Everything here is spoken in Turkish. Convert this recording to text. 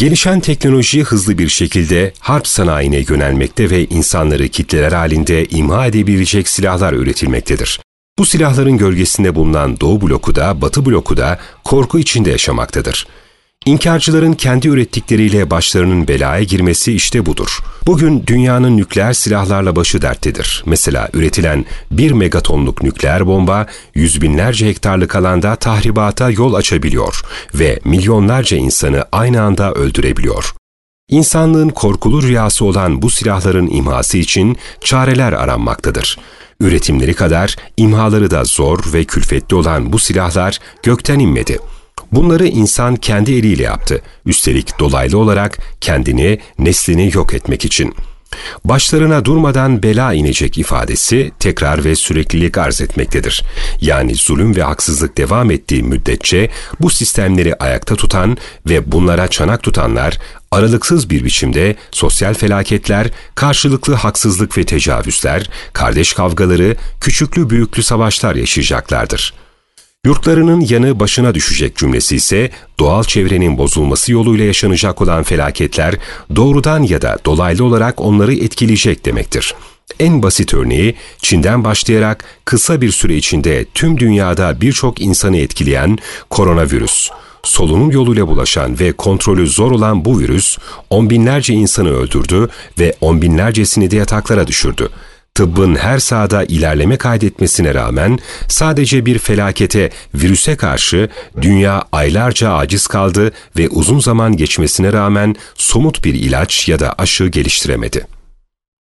Gelişen teknoloji hızlı bir şekilde harp sanayine yönelmekte ve insanları kitleler halinde imha edebilecek silahlar üretilmektedir. Bu silahların gölgesinde bulunan Doğu bloku da Batı bloku da korku içinde yaşamaktadır. İnkarcıların kendi ürettikleriyle başlarının belaya girmesi işte budur. Bugün dünyanın nükleer silahlarla başı derttedir. Mesela üretilen 1 megatonluk nükleer bomba yüz binlerce hektarlık alanda tahribata yol açabiliyor ve milyonlarca insanı aynı anda öldürebiliyor. İnsanlığın korkulu rüyası olan bu silahların imhası için çareler aranmaktadır. Üretimleri kadar imhaları da zor ve külfetli olan bu silahlar gökten inmedi. Bunları insan kendi eliyle yaptı. Üstelik dolaylı olarak kendini, neslini yok etmek için. Başlarına durmadan bela inecek ifadesi tekrar ve süreklilik arz etmektedir. Yani zulüm ve haksızlık devam ettiği müddetçe bu sistemleri ayakta tutan ve bunlara çanak tutanlar aralıksız bir biçimde sosyal felaketler, karşılıklı haksızlık ve tecavüzler, kardeş kavgaları, küçüklü büyüklü savaşlar yaşayacaklardır. Yurtlarının yanı başına düşecek cümlesi ise doğal çevrenin bozulması yoluyla yaşanacak olan felaketler doğrudan ya da dolaylı olarak onları etkileyecek demektir. En basit örneği Çin'den başlayarak kısa bir süre içinde tüm dünyada birçok insanı etkileyen koronavirüs. Solunum yoluyla bulaşan ve kontrolü zor olan bu virüs on binlerce insanı öldürdü ve on binlercesini de yataklara düşürdü. Tıbbın her sahada ilerleme kaydetmesine rağmen sadece bir felakete, virüse karşı dünya aylarca aciz kaldı ve uzun zaman geçmesine rağmen somut bir ilaç ya da aşı geliştiremedi.